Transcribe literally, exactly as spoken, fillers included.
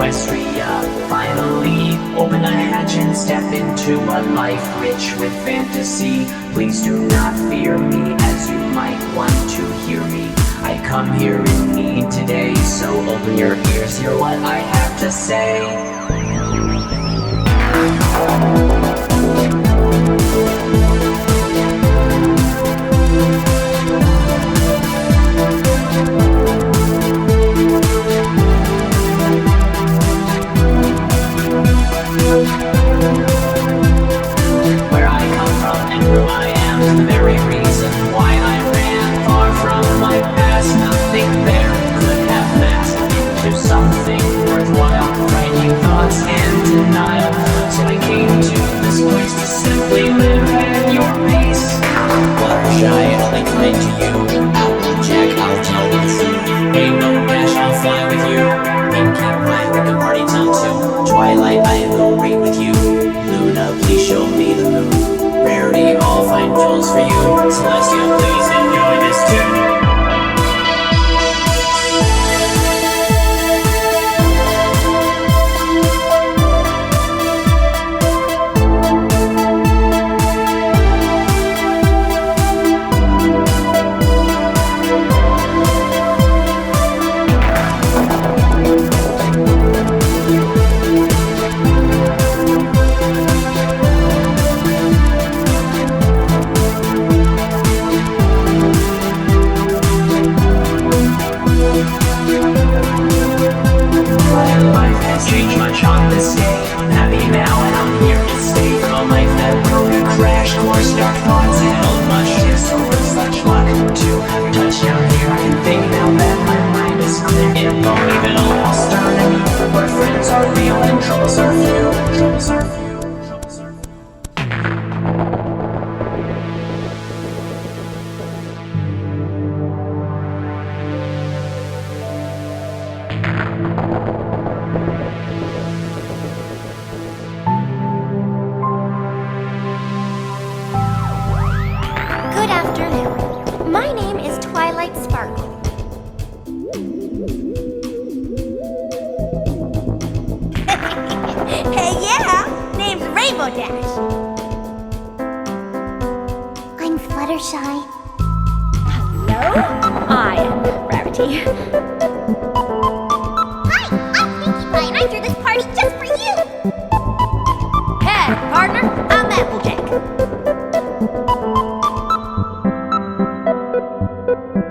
Equestria. Finally, open a hatch and step into a life rich with fantasy. Please do not fear me, as you might want to hear me. I come here in need today, so open your ears, hear what I have to say. Where I come from and who I am, the very reason why I ran far from my past. Nothing there could have passed into something worthwhile. Frightening thoughts and denial. So I came to this place to simply live at your pace. Fluttershy, I'll be kind to you. Applejack, I'll tell the truth. Ain't no dash, I'll fly with you. Pinkie Pie, we can party till two. Twilight, I will read with you. Luna, please show me the moon. Rarity, I'll find jewels for you. Celestia, please enjoy this tune. Change much on this day. I'm happy now and I'm here to stay. From a life that broke a crash course, dark thoughts held much gifts over such luck. To have you touch down here, I can think now that my mind is clear. It won't even all start me, where friends are real and troubles are few. Troubles are few. Troubles are few. Good afternoon. My name is Twilight Sparkle. Hey, yeah! Name's Rainbow Dash. I'm Fluttershy. Hello? I am Rarity. Hi, I'm Pinkie Pie, and I threw this party just for you. Hey, partner, I'm Applejack.